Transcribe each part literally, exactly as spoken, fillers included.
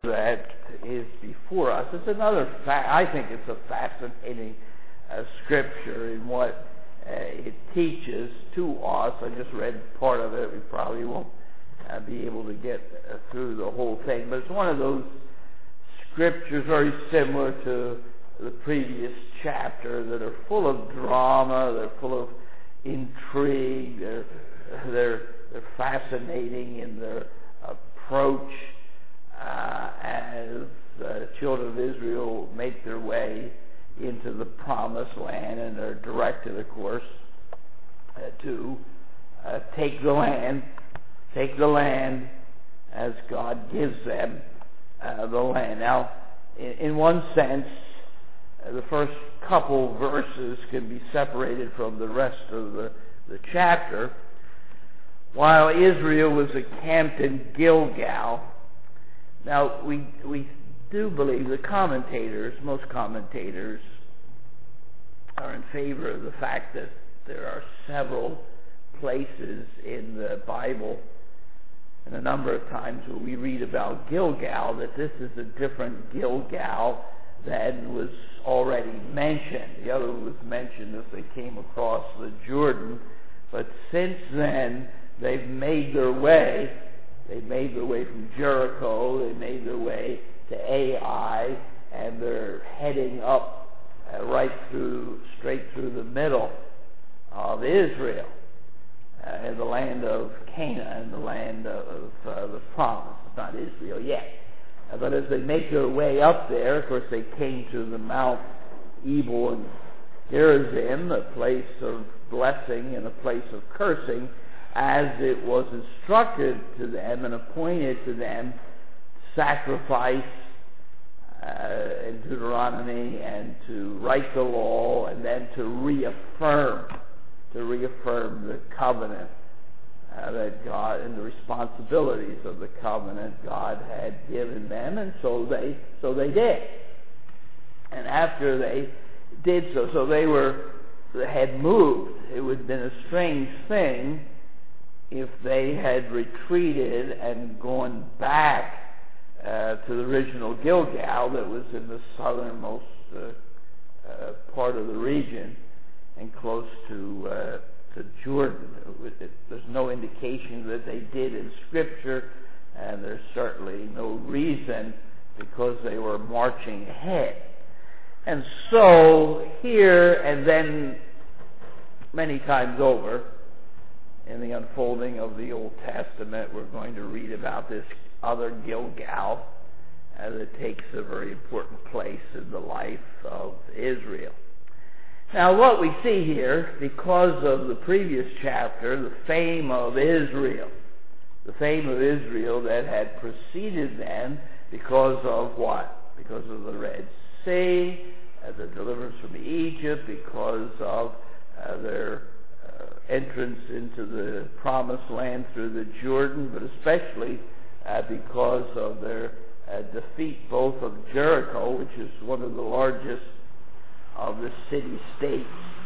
that is before us. It's another, fa- I think it's a fascinating uh, scripture in what uh, it teaches to us. I just read part of it. We probably won't uh, be able to get uh, through the whole thing, but it's one of those scriptures very similar to the previous chapter that are full of drama, they're full of intrigue, they're, they're, they're fascinating in their approach uh, as the children of Israel make their way into the promised land, and they're directed, of course, uh, to uh, take the land, take the land as God gives them uh, the land. Now, in, in one sense, uh, the first couple verses can be separated from the rest of the, the chapter. While Israel was encamped in Gilgal, now we we do believe the commentators, most commentators, are in favor of the fact that there are several places in the Bible, and a number of times when we read about Gilgal, that this is a different Gilgal than was already mentioned. The other was mentioned as they came across the Jordan, but since then they've made their way. They made their way from Jericho. They made their way to Ai, and they're heading up uh, right through, straight through the middle of Israel, uh, in the land of Canaan, the land of uh, the promise. It's not Israel yet. Uh, but as they make their way up there, of course, they came to the Mount Ebal and Gerizim, a place of blessing and a place of cursing, as it was instructed to them and appointed to them sacrifice uh, in Deuteronomy, and to write the law, and then to reaffirm, to reaffirm the covenant uh, that God, and the responsibilities of the covenant God had given them, and so they so they did. And after they did so, so they were they had moved. It would have been a strange thing if they had retreated and gone back uh, to the original Gilgal that was in the southernmost uh, uh, part of the region and close to uh, to Jordan. It, it, there's no indication that they did in Scripture, and there's certainly no reason, because they were marching ahead. And so here, and then many times over, in the unfolding of the Old Testament, we're going to read about this other Gilgal uh, that takes a very important place in the life of Israel. Now, what we see here, because of the previous chapter, the fame of Israel, the fame of Israel that had preceded them, because of what? Because of the Red Sea, uh, the deliverance from Egypt, because of uh, their entrance into the promised land through the Jordan, but especially uh, because of their uh, defeat both of Jericho, which is one of the largest of the city-states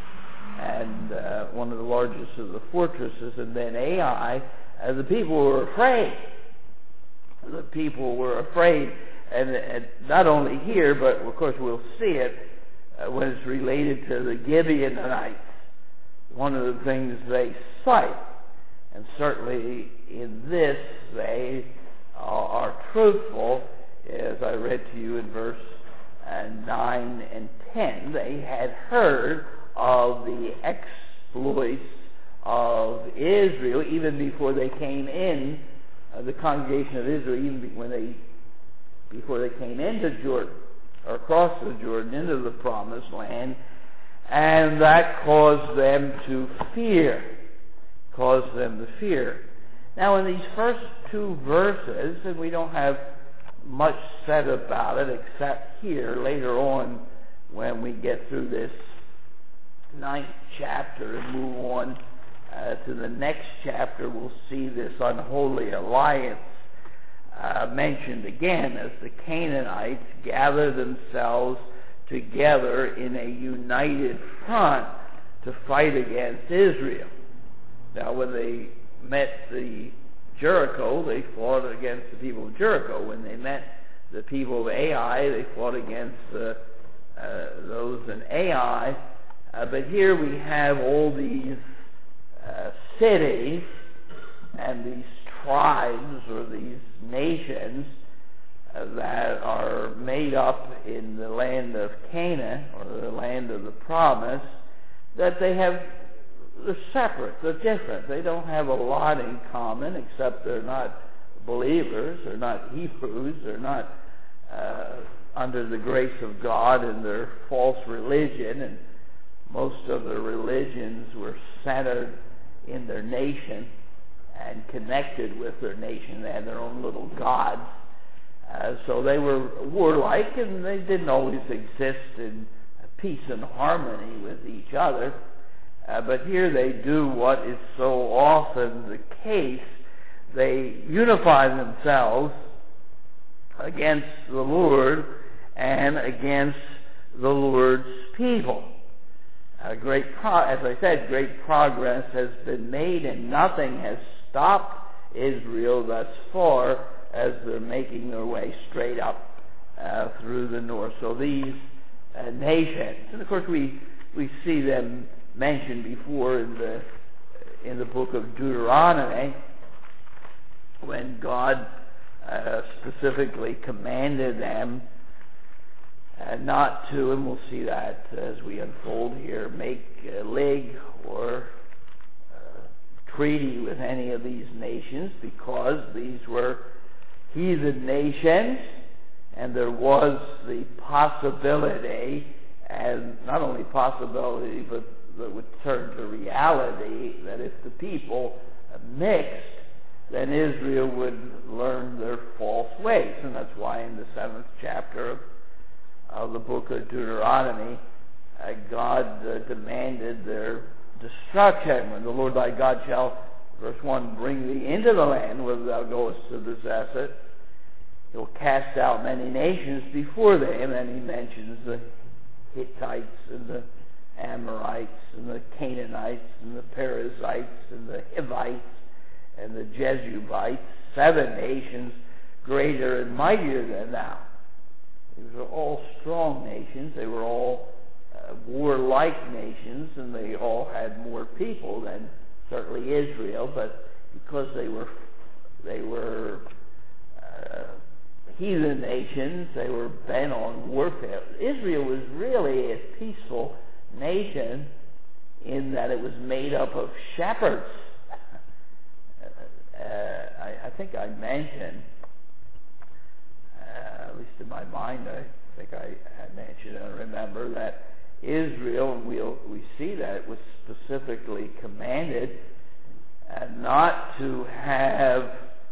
and uh, one of the largest of the fortresses, and then Ai, uh, the people were afraid. The people were afraid, and, and not only here, but of course we'll see it uh, when it's related to the Gibeonites. One of the things they cite, and certainly in this they uh, are truthful, as I read to you in verse uh, nine and ten, they had heard of the exploits of Israel even before they came in, uh, the congregation of Israel, even when they, before they came into Jordan, or across the Jordan into the promised land. And that caused them to fear. Caused them to fear. Now, in these first two verses, and we don't have much said about it except here later on when we get through this ninth chapter and move on uh, to the next chapter, we'll see this unholy alliance uh, mentioned again as the Canaanites gather themselves together in a united front to fight against Israel. Now, when they met the Jericho, they fought against the people of Jericho. When they met the people of Ai. They fought against uh, uh, those in Ai. Uh, but here we have all these uh, cities and these tribes or these nations uh, that are made up in the land of Canaan or the land of the promise, that they have, they're separate, they're different. They don't have a lot in common except they're not believers, they're not Hebrews, they're not uh, under the grace of God in their false religion, and most of their religions were centered in their nation and connected with their nation. They had their own little gods. Uh, so they were warlike, and they didn't always exist in peace and harmony with each other. Uh, but here they do what is so often the case. They unify themselves against the Lord and against the Lord's people. Uh, great, pro- as I said, great progress has been made, and nothing has stopped Israel thus far as they're making their way straight up uh, through the north. So these uh, nations, and of course we we see them mentioned before in the in the book of Deuteronomy, when God uh, specifically commanded them uh, not to, and we'll see that as we unfold here, make a league or uh, treaty with any of these nations, because these were heathen nations, and there was the possibility, and not only possibility, but that would turn to reality, that if the people mixed, then Israel would learn their false ways. And that's why in the seventh chapter of, of the book of Deuteronomy, uh, God uh, demanded their destruction. When the Lord thy God shall, verse one, bring thee into the land whither thou goest to possess it, he'll cast out many nations before them. And he mentions the Hittites and the Amorites and the Canaanites and the Perizzites and the Hivites and the Jebusites, seven nations greater and mightier than thou. These were all strong nations. They were all uh, warlike nations, and they all had more people than certainly Israel. But because they were they were uh, heathen nations, they were bent on warfare. Israel was really a peaceful nation in that it was made up of shepherds. Uh, I, I think I mentioned, uh, at least in my mind, I think I had mentioned and remember that Israel, and we'll, we see that it was specifically commanded uh, not to have,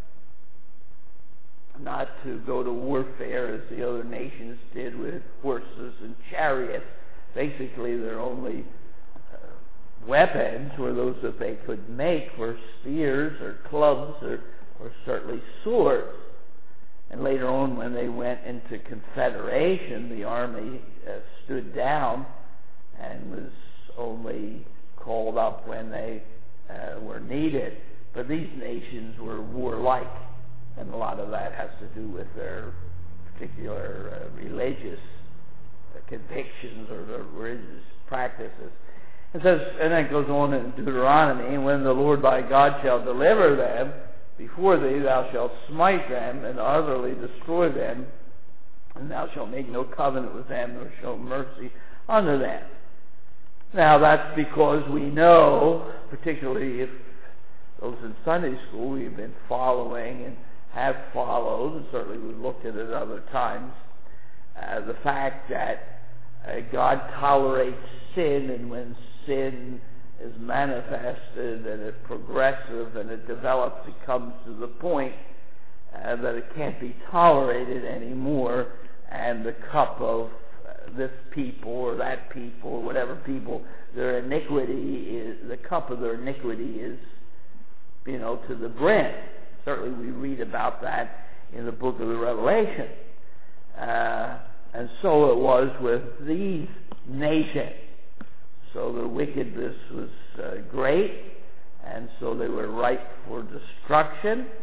not to go to warfare as the other nations did with horses and chariots. Basically, their only weapons were those that they could make were spears or clubs or, or certainly swords. And later on, when they went into confederation, the army uh, stood down and was only called up when they uh, were needed. But these nations were warlike, and a lot of that has to do with their particular uh, religious uh, convictions or their religious practices. It says, and then it goes on in Deuteronomy, and when the Lord thy God shall deliver them before thee, thou shalt smite them and utterly destroy them, and thou shalt make no covenant with them, nor show mercy unto them. Now that's because we know, particularly if those in Sunday school we've been following and have followed, and certainly we've looked at it other times, uh, the fact that uh, God tolerates sin, and when sin is manifested and it's progressive and it develops, it comes to the point uh, that it can't be tolerated anymore, and the cup of uh, this people or that people or whatever people, their iniquity is, the cup of their iniquity is, you know, to the brim. Certainly we read about that in the book of the Revelation. Uh, and so it was with these nations. So the wickedness was uh, great, and so they were ripe for destruction,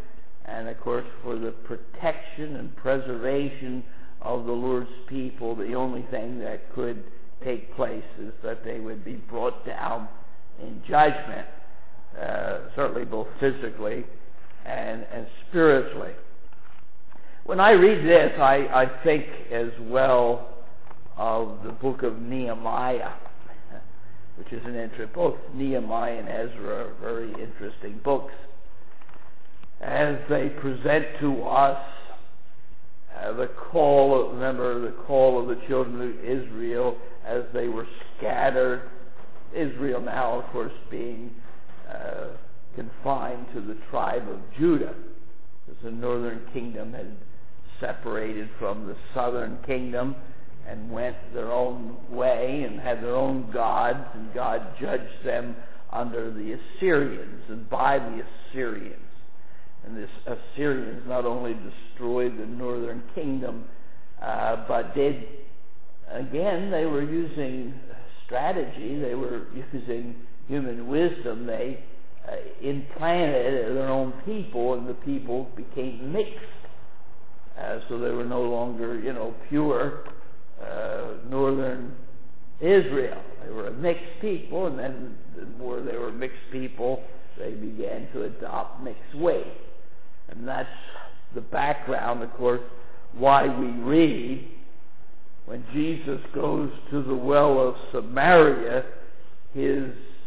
and of course for the protection and preservation of the Lord's people, the only thing that could take place is that they would be brought down in judgment, uh, certainly both physically and, and spiritually. When I read this, I, I think as well of the book of Nehemiah, which is an interest. Both Nehemiah and Ezra are very interesting books, as they present to us uh, the call, remember the call of the children of Israel as they were scattered. Israel now, of course, being uh, confined to the tribe of Judah, because the northern kingdom had separated from the southern kingdom and went their own way and had their own gods, and God judged them under the Assyrians and by the Assyrians. And the Assyrians not only destroyed the northern kingdom, uh, but did, again, they were using strategy, they were using human wisdom. They uh, implanted their own people, and the people became mixed. Uh, so they were no longer, you know, pure uh, northern Israel. They were a mixed people, and then the more they were mixed people, they began to adopt mixed ways. And that's the background, of course, why we read when Jesus goes to the well of Samaria, his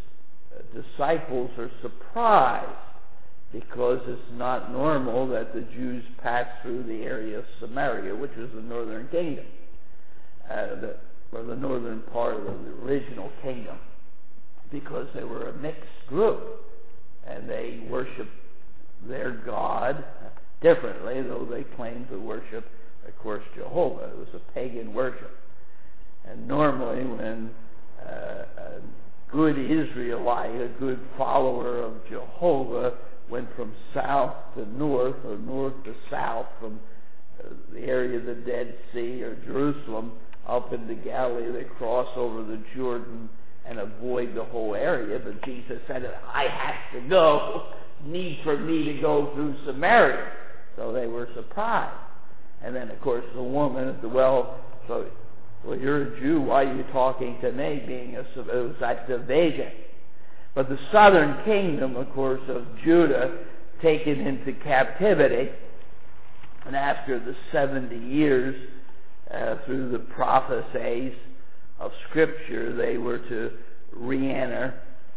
disciples are surprised, because it's not normal that the Jews pass through the area of Samaria, which was the northern kingdom, uh, the, or the northern part of the original kingdom, because they were a mixed group, and they worshiped their God differently, though they claimed to worship, of course, Jehovah. It was a pagan worship. And normally when uh, a good Israelite, a good follower of Jehovah, went from south to north or north to south, from uh, the area of the Dead Sea or Jerusalem up into Galilee, they cross over the Jordan and avoid the whole area. But Jesus said, I have to go. Need for me to go through Samaria. So they were surprised. And then, of course, the woman at the well, so, well, you're a Jew, why are you talking to me? Being a, it was that division. But the southern kingdom, of course, of Judah, taken into captivity, and after the seventy years, uh, through the prophecies of Scripture, they were to re-enter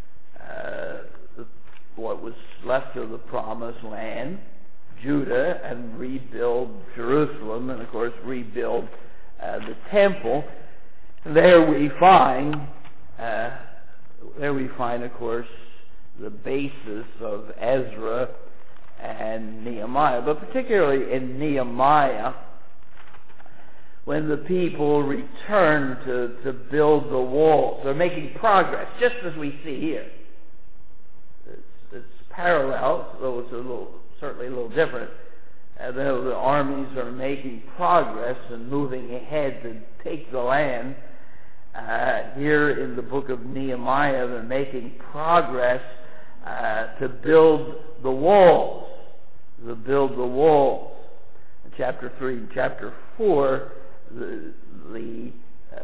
uh, the, what was left of the promised land, Judah, and rebuild Jerusalem, and of course rebuild uh, the temple. There we find, uh, there we find, of course, the basis of Ezra and Nehemiah, but particularly in Nehemiah, when the people return to, to build the walls. They're making progress, just as we see here. It's, it's parallel, though it's a little, certainly a little different. And though the armies are making progress and moving ahead to take the land, uh, here in the book of Nehemiah, they're making progress uh, to build the walls, to build the walls. In chapter three and chapter four, the, the uh,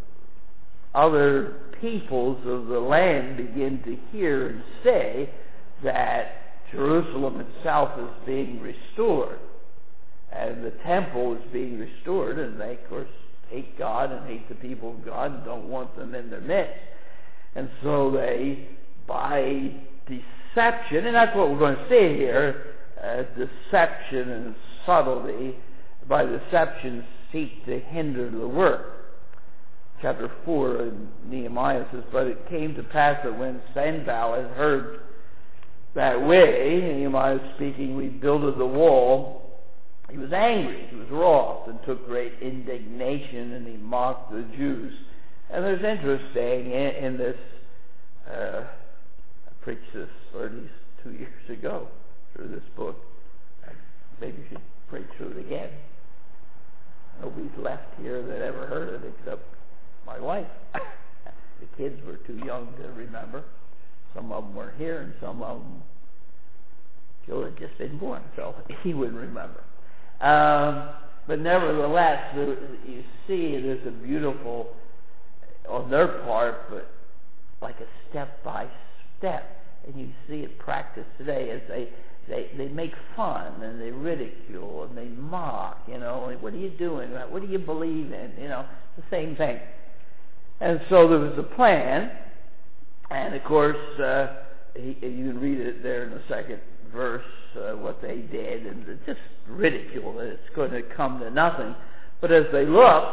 other peoples of the land begin to hear and say that Jerusalem itself is being restored, and the temple is being restored, and they, of course, hate God and hate the people of God and don't want them in their midst. And so they, by deception, and that's what we're going to see here, uh, deception and subtlety, by deception seek to hinder the work. Chapter four in Nehemiah says, but it came to pass that when Sanballat heard that way, Nehemiah is speaking, we builded the wall, he was angry, he was wroth, and took great indignation, and he mocked the Jews. And there's interesting in, in this, uh, I preached this thirty-two years ago through this book. Maybe you should preach through it again. Nobody's left here that ever heard it except my wife. The kids were too young to remember. Some of them were here, and some of them Joel had just been born, so he wouldn't remember. Um, but nevertheless, there, you see there's a beautiful, on their part, but like a step by step. And you see it practiced today as they, they, they make fun and they ridicule and they mock, you know, like, what are you doing? What do you believe in? You know, the same thing. And so there was a plan, and of course, uh, he, you can read it there in the second verse, uh, what they did, and just ridicule it. It's going to come to nothing. But as they looked,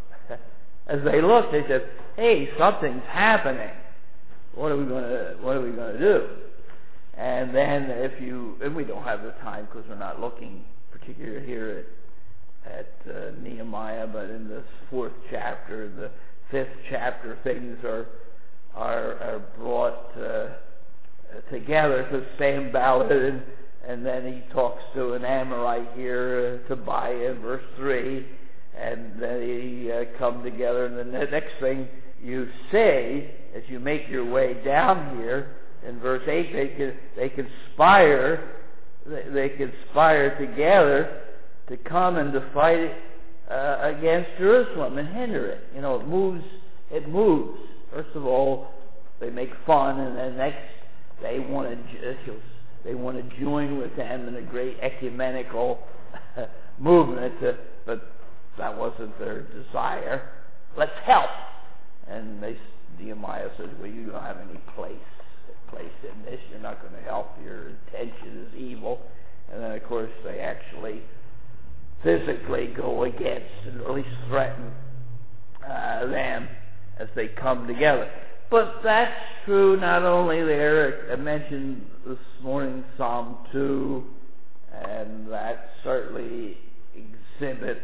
as they looked, they said, hey, something's happening. What are we going to, what are we going to do? And then if you, and we don't have the time because we're not looking particularly here at, at uh, Nehemiah, but in this fourth chapter, the fifth chapter, things are, are, are brought uh, together to Sanballat, and, and then he talks to an Amorite here, uh, Tobiah, in verse three, and then they uh, come together, and then the next thing you say, as you make your way down here, in verse eight, they can, they conspire, they, they conspire together to come and to fight uh, against Jerusalem and hinder it. You know, it moves, it moves. First of all, they make fun, and then next, they want to, they want to join with them in a great ecumenical movement, to, but that wasn't their desire. Let's help. And they, Nehemiah says, well, you don't have any place, place in this. You're not going to help. Your intention is evil. And then, of course, they actually physically go against, and at least threaten uh, them as they come together. But that's true not only there. I mentioned this morning Psalm two, and that certainly exhibits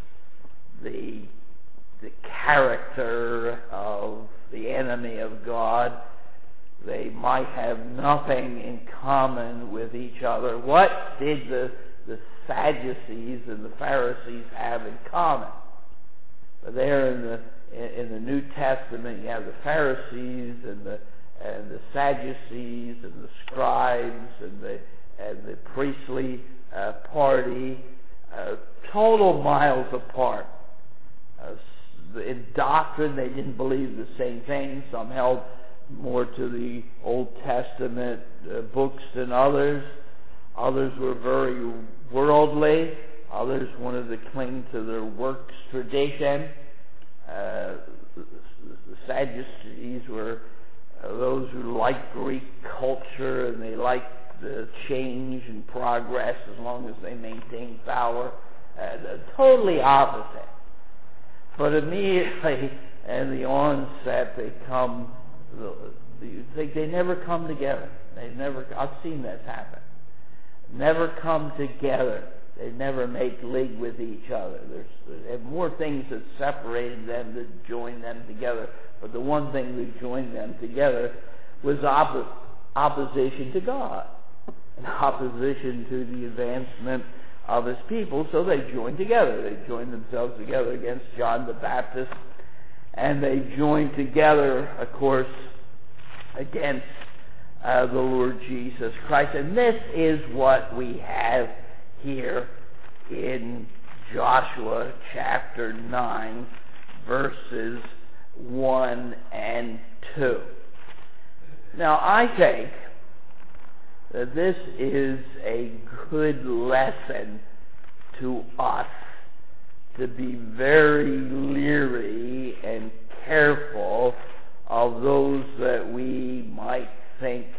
the the character of the enemy of God. They might have nothing in common with each other. What did the, the Sadducees and the Pharisees have in common? But there in the in the New Testament, you have the Pharisees and the and the Sadducees and the scribes and the and the priestly uh, party, uh, total miles apart. Uh, in doctrine, they didn't believe the same thing. Some held more to the Old Testament uh, books than others. Others were very worldly. Others wanted to cling to their works tradition. Uh, the Sadducees were uh, those who liked Greek culture, and they liked the change and progress as long as they maintained power. Uh, totally opposite. But immediately in the onset, they come, they, they never come together. They never, I've seen this happen. Never come together. They never make league with each other. There's, there's more things that separated them than joined them together. But the one thing that joined them together was oppo- opposition to God, and opposition to the advancement of his people. So they joined together. They joined themselves together against John the Baptist, and they joined together, of course, against uh, the Lord Jesus Christ. And this is what we have here in Joshua chapter nine, verses one and two. Now, I think that this is a good lesson to us to be very leery and careful of those that we might think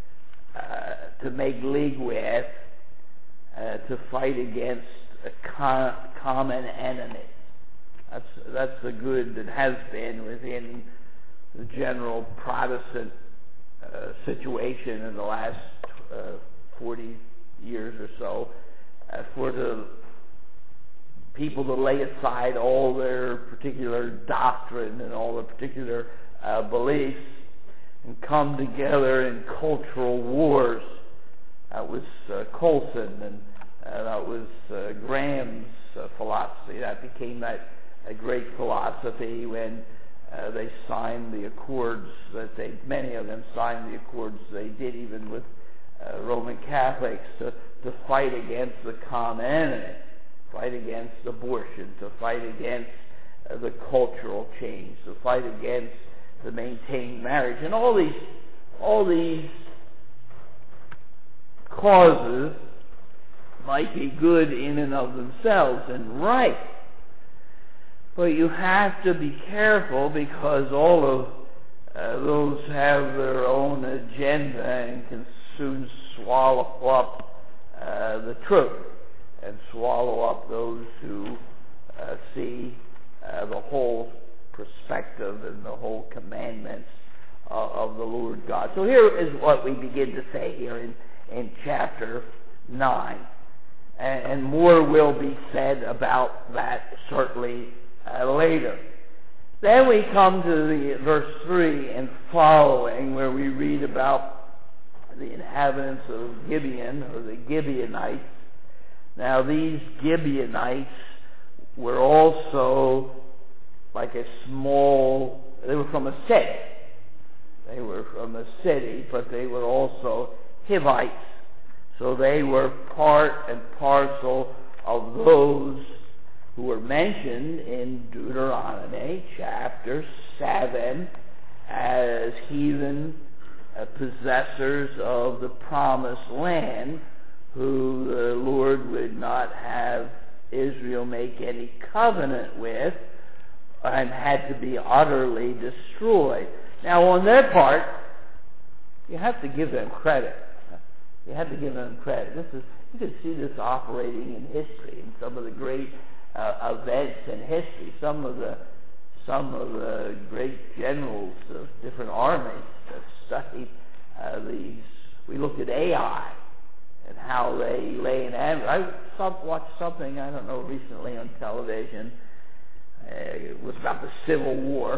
uh, to make league with, uh, to fight against a com- common enemy. That's, that's the good that has been within the general Protestant uh, situation in the last uh, forty years or so, uh, for the people to lay aside all their particular doctrine and all their particular uh, beliefs and come together in cultural wars. That was uh, Colson, and uh, that was uh, Graham's uh, philosophy. That became that a great philosophy when uh, they signed the accords that they, many of them signed the accords they did even with uh, Roman Catholics to, to fight against the common enemy, fight against abortion, to fight against uh, the cultural change, to fight against the maintained marriage, and all these, all these causes might be good in and of themselves and right. But you have to be careful, because all of uh, those have their own agenda and can soon swallow up uh, the truth and swallow up those who uh, see uh, the whole perspective and the whole commandments uh, of the Lord God. So here is what we begin to say here in, in chapter nine. And, and more will be said about that certainly uh, later. Then we come to the verse three and following, where we read about the inhabitants of Gibeon, or the Gibeonites. Now these Gibeonites were also like a small, they were from a city. They were from a city, but they were also Hivites. So they were part and parcel of those who were mentioned in Deuteronomy chapter seven as heathen uh, possessors of the promised land, who the Lord would not have Israel make any covenant with, and had to be utterly destroyed. Now, on their part, you have to give them credit. You have to give them credit. This is, you can see this operating in history, in some of the great uh, events in history. Some of the some of the great generals of different armies have studied uh, these. We looked at Ai and how they lay in ambush. I watched something, I don't know, recently on television. Uh, it was about the Civil War,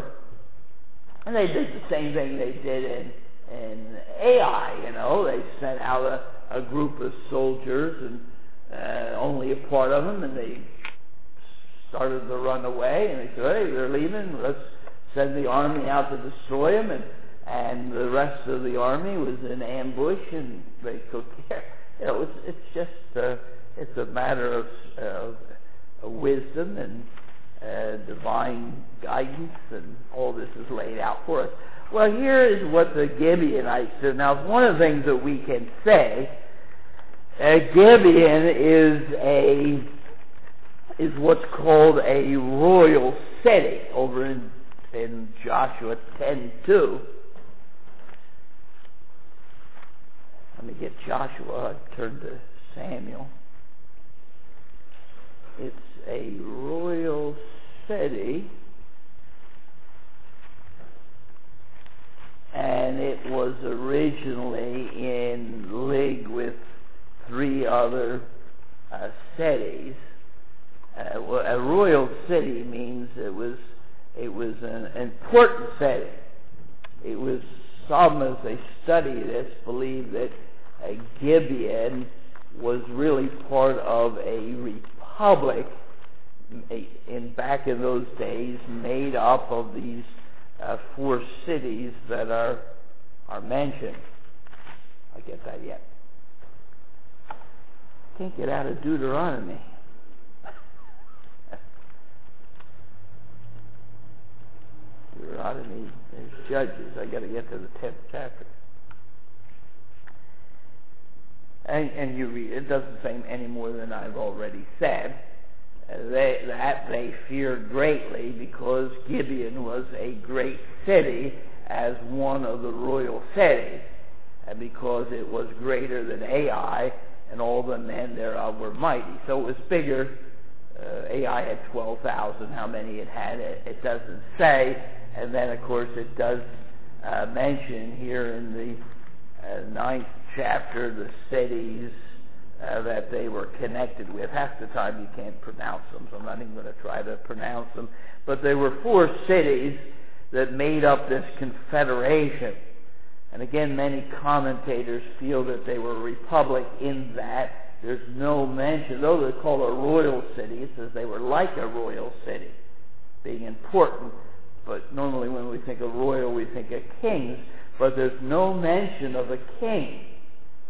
and they did the same thing they did in in Ai. You know, they sent out a, a group of soldiers, and uh, only a part of them, and they started to run away. And they said, "Hey, they're leaving. Let's send the army out to destroy them." And and the rest of the army was in ambush, and they took care. You know, it's it's just uh, it's a matter of uh, wisdom and uh, divine guidance, and all this is laid out for us. Well, here is what the Gibeonites did. Now, one of the things that we can say, uh, Gibeon is a is what's called a royal city over in in Joshua ten two. Let me get Joshua. I turn to Samuel. It's a royal city, and it was originally in league with three other uh, cities. Uh, a royal city means it was it was an important city. It was, some, as they study this, believe that uh, Gibeon was really part of a republic a, in back in those days, made up of these uh, four cities that are are mentioned. I get that yet. Can't get out of Deuteronomy. Deuteronomy, there's Judges. I got to get to the tenth chapter. And, and you read, it doesn't say any more than I've already said. Uh, they, that they feared greatly, because Gibeon was a great city as one of the royal cities, and because it was greater than Ai, and all the men thereof were mighty. So it was bigger. Uh, Ai had twelve thousand. How many it had, it, it doesn't say. And then, of course, it does uh, mention here in the uh, ninth chapter the cities uh, that they were connected with. Half the time you can't pronounce them, so I'm not even going to try to pronounce them. But there were four cities that made up this confederation. And again, many commentators feel that they were a republic in that there's no mention, though they're called a royal city, it says they were like a royal city, being important. But normally when we think of royal, we think of kings. But there's no mention of a king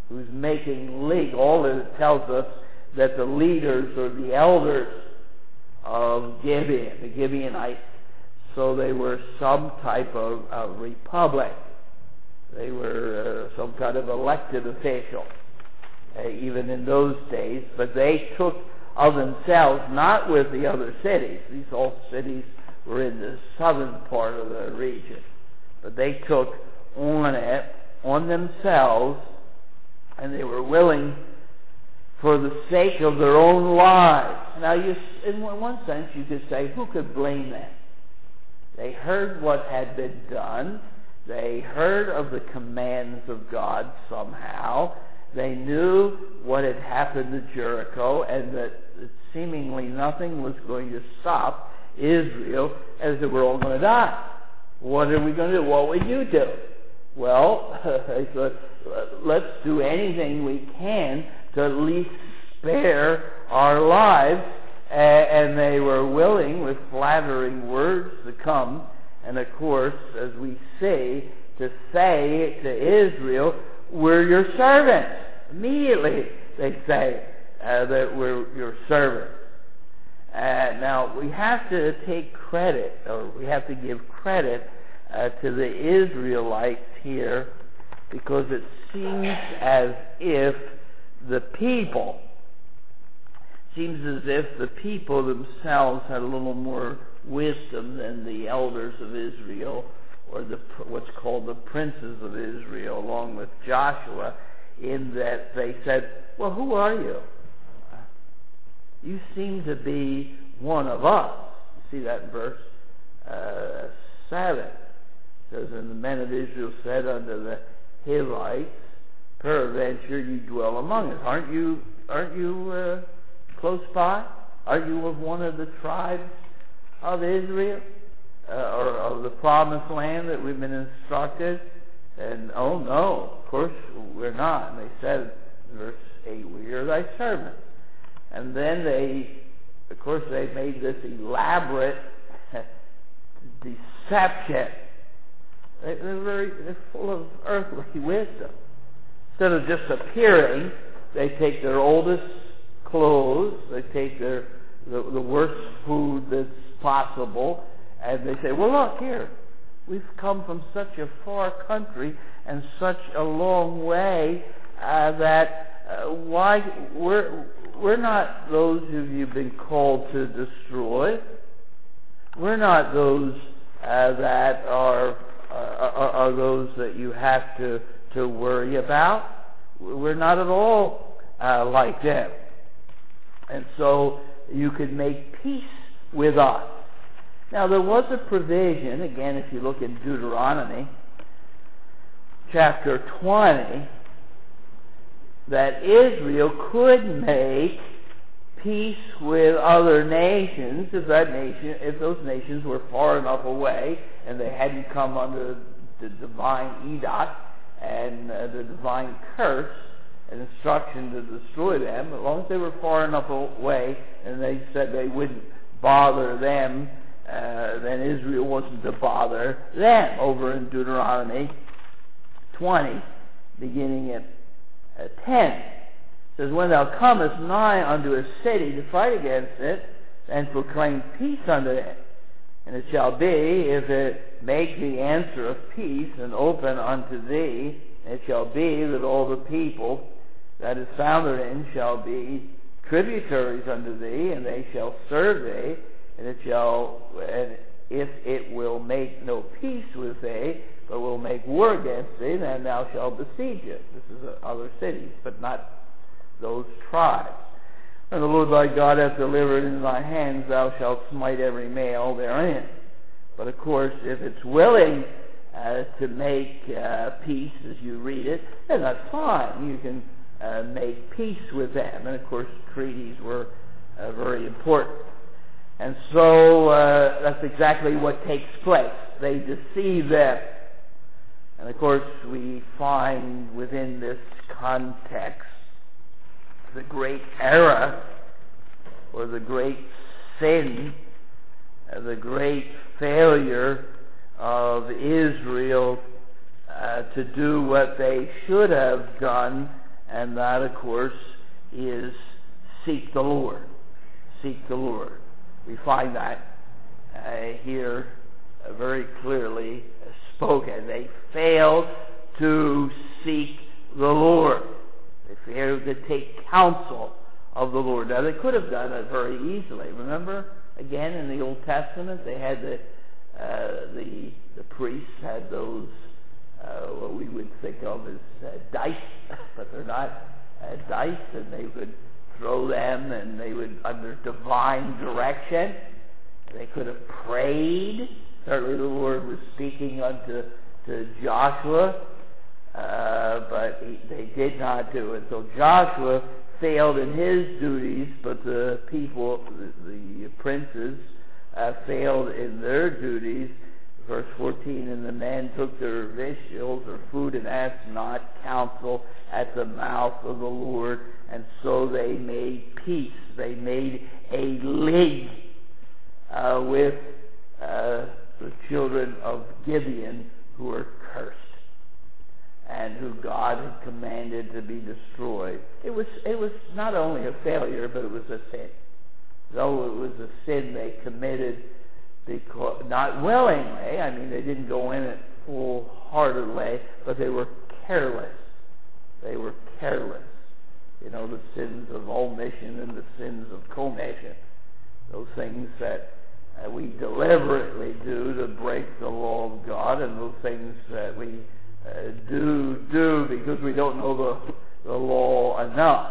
who's making legal. All that it tells us that the leaders or the elders of Gibeon, the Gibeonites, so they were some type of, of republic. They were uh, some kind of elected official, uh, even in those days. But they took of themselves, not with the other cities. These all cities were in the southern part of the region. But they took on it, on themselves, and they were willing for the sake of their own lives. Now, you, in one sense, you could say, who could blame them? They heard what had been done. They heard of the commands of God somehow. They knew what had happened to Jericho, and that seemingly nothing was going to stop Israel, as they were all going to die. What are we going to do? What would you do? Well, they said, let's do anything we can to at least spare our lives. And they were willing, with flattering words, to come, and of course, as we see, to say to Israel, we're your servants. Immediately they say uh, that we're your servants. Uh, now, we have to take credit, or we have to give credit uh, to the Israelites here, because it seems as if the people, seems as if the people themselves had a little more wisdom than the elders of Israel, or the what's called the princes of Israel, along with Joshua, in that they said, well, who are you? You seem to be one of us. You see that in verse uh, seven. It says, and the men of Israel said unto the Hivites, peradventure you dwell among us. Aren't you, aren't you uh, close by? Are you of one of the tribes of Israel, uh, or of the promised land that we've been instructed? And, oh no, of course we're not. And they said, verse eight, we are thy servants. And then they, of course, they made this elaborate deception. They, they're very, they're full of earthly wisdom. Instead of just appearing, they take their oldest clothes, they take their the, the worst food that's possible, and they say, well, look here, we've come from such a far country and such a long way uh, that uh, why we're we're not those who you've been called to destroy. We're not those uh, that are, uh, are are those that you have to to worry about. We're not at all uh, like them. And so you could make peace with us. Now, there was a provision, again, if you look in Deuteronomy chapter twenty, that Israel could make peace with other nations if that nation, if those nations were far enough away and they hadn't come under the divine edict and uh, the divine curse and instruction to destroy them. As long as they were far enough away and they said they wouldn't bother them, uh, then Israel wasn't to bother them. Over in Deuteronomy twenty, beginning at uh, ten, it says, when thou comest nigh unto a city to fight against it, and proclaim peace unto it, and it shall be, if it make the answer of peace and open unto thee, it shall be that all the people that is found therein shall be tributaries unto thee, and they shall serve thee, and it shall, and if it will make no peace with thee, but will make war against thee, then thou shalt besiege it. This is uh, other cities, but not those tribes. And the Lord thy God hath delivered into thy hands, thou shalt smite every male therein. But of course, if it's willing uh, to make uh, peace, as you read it, then that's fine. You can uh, make peace with them. And of course, treaties were uh, very important. And so uh, that's exactly what takes place. They deceive them. And of course, we find within this context the great error, or the great sin, uh, the great failure of Israel uh, to do what they should have done and that, of course, is seek the Lord. Seek the Lord. We find that uh, here uh, very clearly spoken. They failed to seek the Lord. They failed to take counsel of the Lord. Now, they could have done it very easily. Remember, again, in the Old Testament, they had the uh, the the priests had those uh, what we would think of as uh, dice, but they're not uh, dice, and they would throw them, and they would, under divine direction, they could have prayed. Certainly the Lord was speaking unto to Joshua, uh, but he, they did not do it. So Joshua failed in his duties, but the people, the, the princes, uh, failed in their duties. Verse fourteen, and the men took their victuals or food and asked not counsel at the mouth of the Lord, and so they made peace. They made a league uh, with uh, the children of Gibeon, who were cursed and who God had commanded to be destroyed. It was it was not only a failure, but it was a sin. Though it was a sin they committed, because not willingly. I mean, they didn't go in it full-heartedly, but they were careless. They were careless. You know, the sins of omission and the sins of commission. Those things that uh, we deliberately do to break the law of God, and those things that we uh, do do because we don't know the, the law enough.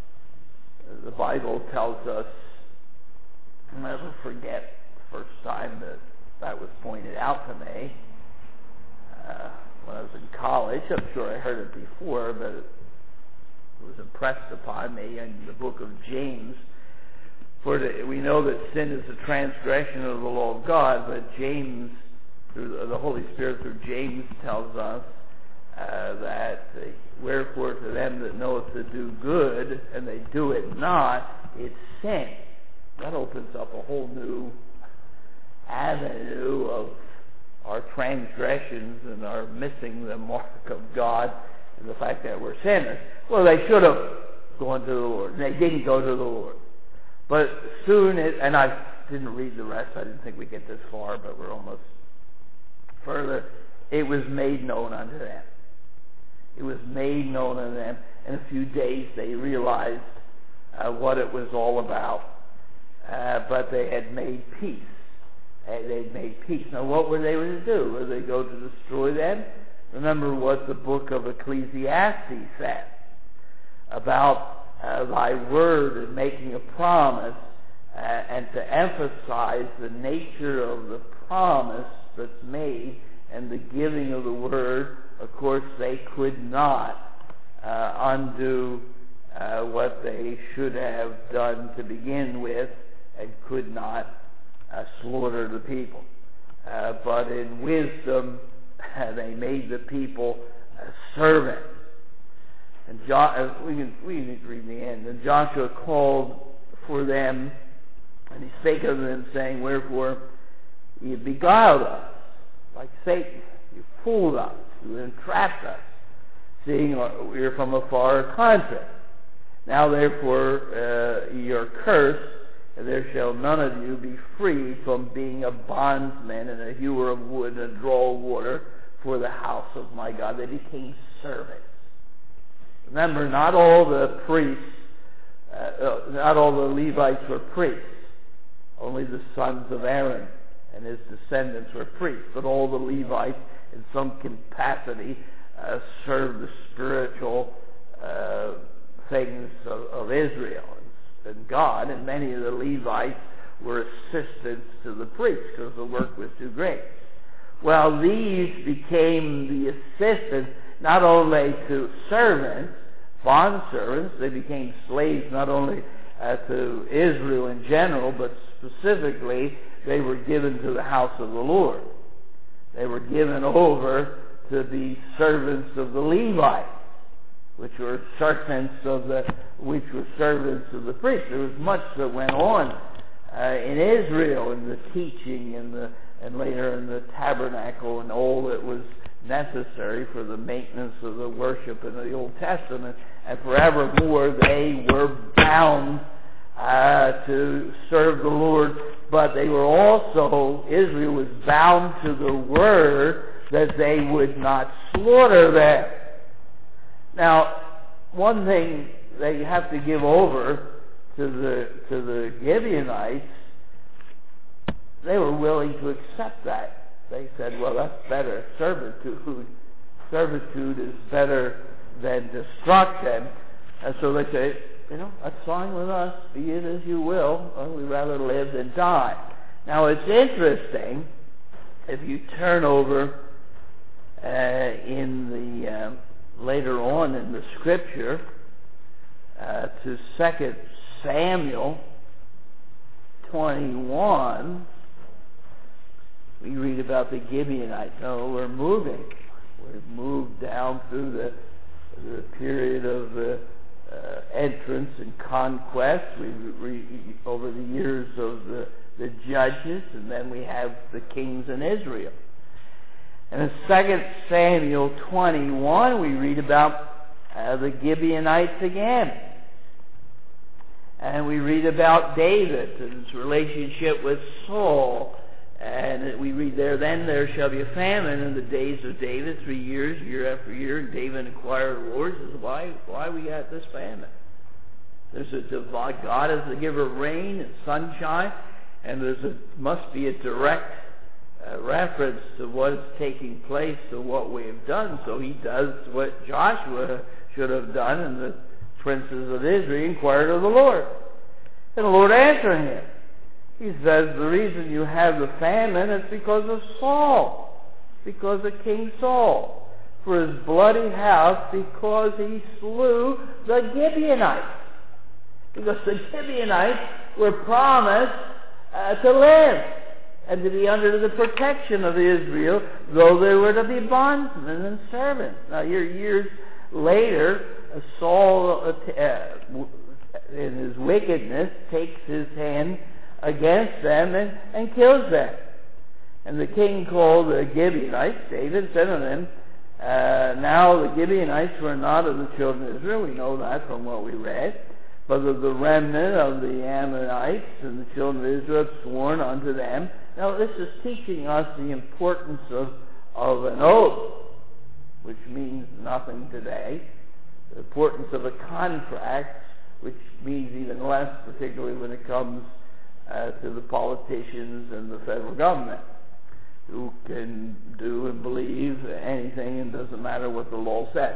The Bible tells us, I'll never forget the first time that that was pointed out to me uh, when I was in college. I'm sure I heard it before, but it was impressed upon me in the book of James. For the, we know that sin is a transgression of the law of God, but James, through the, the Holy Spirit through James, tells us uh, that uh, wherefore to them that knoweth to do good, and they do it not, it's sin. That opens up a whole new avenue of our transgressions and our missing the mark of God, and the fact that we're sinners. Well, they should have gone to the Lord, and they didn't go to the Lord. But soon, it, and I didn't read the rest, I didn't think we'd get this far, but we're almost further. It was made known unto them. It was made known unto them. In a few days, they realized uh, what it was all about. Uh, but they had made peace. Uh, they'd made peace. Now, what were they going to do? Were they going to destroy them? Remember what the book of Ecclesiastes said about uh, thy word and making a promise, uh, and to emphasize the nature of the promise that's made and the giving of the word. Of course, they could not uh, undo uh, what they should have done to begin with, and could not uh, slaughter the people. Uh, but in wisdom, uh, they made the people uh, servants. And jo- uh, we can we can read the end. And Joshua called for them, and he spake unto them, saying, wherefore ye beguiled us like Satan. You fooled us. You entrapped us, seeing we are from a far country. Now therefore uh, ye are cursed, and there shall none of you be free from being a bondsman and a hewer of wood and a drawer of water for the house of my God. They became servants. Remember, not all the priests, uh, not all the Levites were priests. Only the sons of Aaron and his descendants were priests. But all the Levites, in some capacity, uh, served the spiritual uh, things of, of Israel and God, and many of the Levites were assistants to the priests because the work was too great. Well, these became the assistants not only to servants, bond servants, they became slaves not only uh, to Israel in general, but specifically they were given to the house of the Lord. They were given over to be servants of the Levites, which were servants of the, which were servants of the priests. There was much that went on uh, in Israel in the teaching and the, and later in the tabernacle and all that was necessary for the maintenance of the worship in the Old Testament, and forevermore they were bound uh, to serve the Lord, but they were also, Israel was bound to the word that they would not slaughter them. Now, one thing that you have to give over to the to the Gibeonites, they were willing to accept that. They said, well, that's better. Servitude. Servitude is better than destruction. And so they say, you know, that's fine with us. Be it as you will. Well, we'd rather live than die. Now, it's interesting, if you turn over uh, in the, um, later on in the Scripture, uh, to Second Samuel twenty-one, we read about the Gibeonites. No, we're moving. We've moved down through the, the period of the uh, entrance and conquest. We re, over the years of the, the judges, and then we have the kings in Israel. And in Second Samuel twenty-one, we read about uh, the Gibeonites again. And we read about David and his relationship with Saul. And we read there, then there shall be a famine in the days of David, three years, year after year. And David inquired of the Lord, says, why, why we got this famine? There's a divine, God is the giver of rain and sunshine, and there's a must be a direct uh, reference to what is taking place to what we have done. So he does what Joshua should have done, and the princes of Israel inquired of the Lord. And the Lord answered him. He says, the reason you have the famine is because of Saul, because of King Saul, for his bloody house, because he slew the Gibeonites. Because the Gibeonites were promised uh, to live and to be under the protection of Israel, though they were to be bondsmen and servants. Now, here years later, Saul, uh, in his wickedness, takes his hand against them and, and kills them. And the king called the Gibeonites. David said to them, uh, now the Gibeonites were not of the children of Israel. We know that from what we read. But of the remnant of the Ammonites, and the children of Israel had sworn unto them. Now this is teaching us the importance of, of an oath, which means nothing today. The importance of a contract, which means even less, particularly when it comes Uh, to the politicians and the federal government, who can do and believe anything, and doesn't matter what the law says.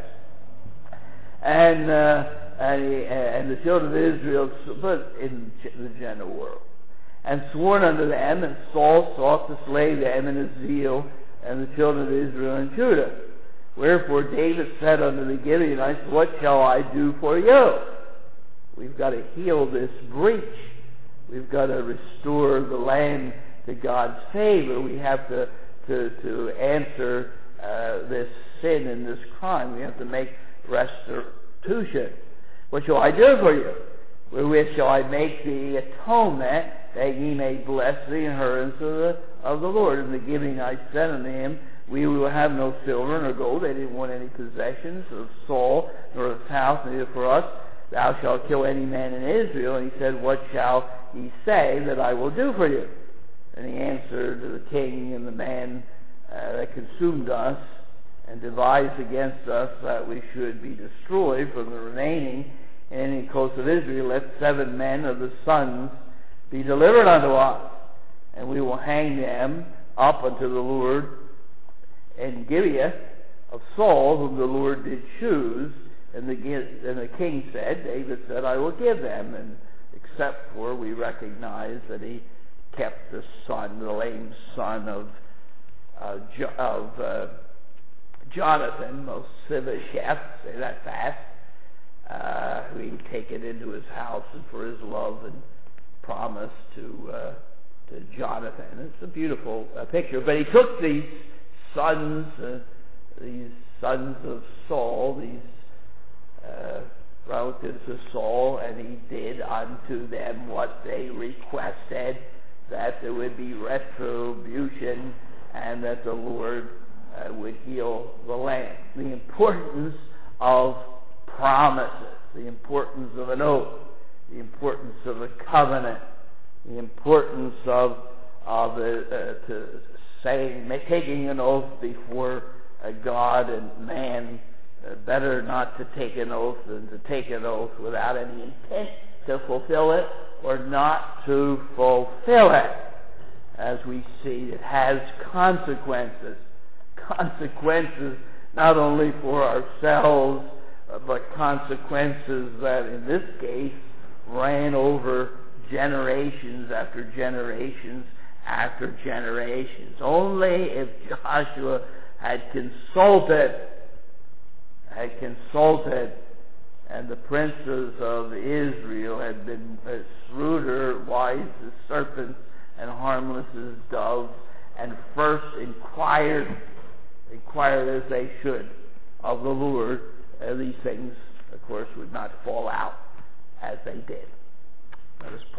And uh, and, and the children of Israel, but in the general world, and sworn unto them, and Saul sought to slay them in his zeal, and the children of Israel and Judah. Wherefore David said unto the Gibeonites, what shall I do for you? We've got to heal this breach. We've got to restore the land to God's favor. We have to to, to answer uh, this sin and this crime. We have to make restitution. What shall I do for you? Wherewith shall I make the atonement, that ye may bless the inheritance of the, of the Lord? And the Gibeonites said unto him, we will have no silver nor gold. They didn't want any possessions of Saul, nor of his house, neither for us. Thou shalt kill any man in Israel. And he said, what shall ye say that I will do for you? And he answered to the king and the man uh, that consumed us and devised against us that we should be destroyed from the remaining in any coast of Israel. Let seven men of the sons be delivered unto us, and we will hang them up unto the Lord in Gibeah of Saul, whom the Lord did choose. And the, and the king said, David said, I will give them, and except for we recognize that he kept the son, the lame son of uh, jo- of uh, Jonathan, Mephibosheth, say that fast, uh, who he'd taken into his house and for his love and promise to uh, to Jonathan. It's a beautiful uh, picture. But he took these sons, uh, these sons of Saul, these Uh, relatives of Saul, and he did unto them what they requested, that there would be retribution, and that the Lord uh, would heal the land. The importance of promises, the importance of an oath, the importance of a covenant, the importance of of uh, uh, to saying, taking an oath before uh, God and man. Uh, better not to take an oath than to take an oath without any intent to fulfill it or not to fulfill it. As we see, it has consequences. Consequences not only for ourselves, uh, but consequences that in this case ran over generations after generations after generations. Only if Joshua had consulted, had consulted, and the princes of Israel had been as shrewder, wise as serpents, and harmless as doves, and first inquired, inquired as they should of the Lord, uh, these things, of course, would not fall out as they did. Let us pray.